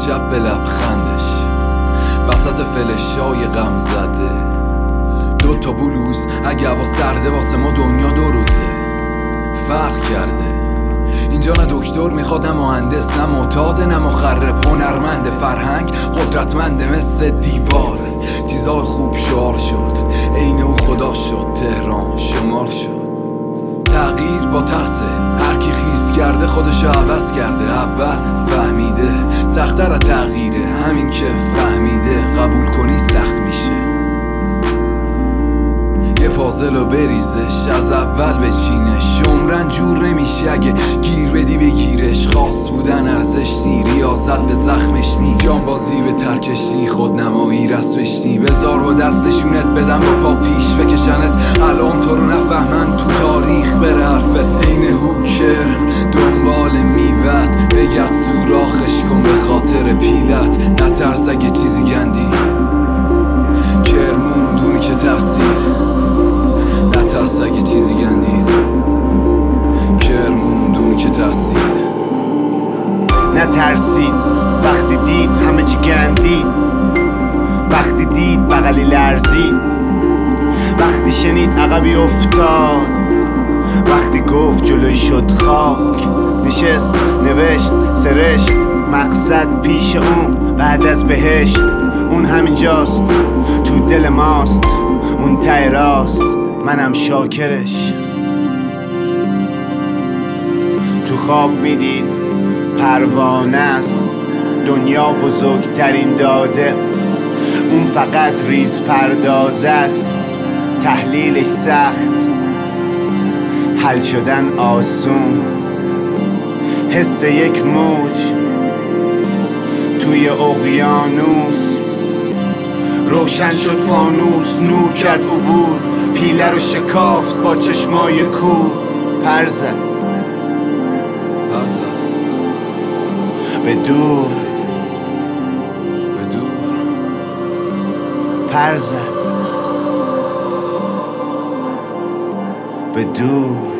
عجب به لبخندش وسط فلشای غم زده. 2 بلوز اگه هوا سرده واسه ما دنیا 2 روزه فرق کرده. اینجا نه دکتر میخواد نه مهندس نه معتاد نه مخرب، هنرمند فرهنگ قدرتمنده مثل دیوار. چیزای خوب شعار شد عین او خدا شد، تهران شمال شد. تغییر با ترسه، هر کی خیز کرده خودشو عوض کرده. اول فهمیده سخت‌تر از تغییره، همین که فهمیده قبول کنی سخت میشه. یه پازلو بریزش از اول بچینش، عمرن جور نمیشه اگه گیر بدی بگیرش. خاص بودن ارزش نی، ریاضت به زخمش نی، جانبازی به ترکش نی، خودنمایی رسمش نی. بذار با دستشونت بدن با پا پیش بکشنت، الان تو رو نفهمن تو تاریخ بره حرفت. عین هوکر دنبال میوت، بگرد سوراخش کن به خاطر پیلت. نترس اگه چیزی گندید، کرموندونی که ترسید. نترس اگه چیزی گندید، کرموندونی که ترسید. نترسید وقتی دید همه چی گندید، وقتی دید بغلی لرزید، وقتی شنید عقبی افتاد، وقتی گفت جلوی شد خاک. نشست نوشت سرشت مقصد پیش اون بعد از بهشت. اون همینجاست تو دل ماست، اون ته راست منم شاکرش. تو خواب میدید پروانه است، دنیا بزرگترین داده، اون فقط ریز پردازه است. تحلیلش سخت، حل شدن آسون. حس یک موج توی اقیانوس، روشن شد فانوس، نور کرد عبور، پیله رو شکافت با چشمای کور. پر زد به دور، پر زد به دور.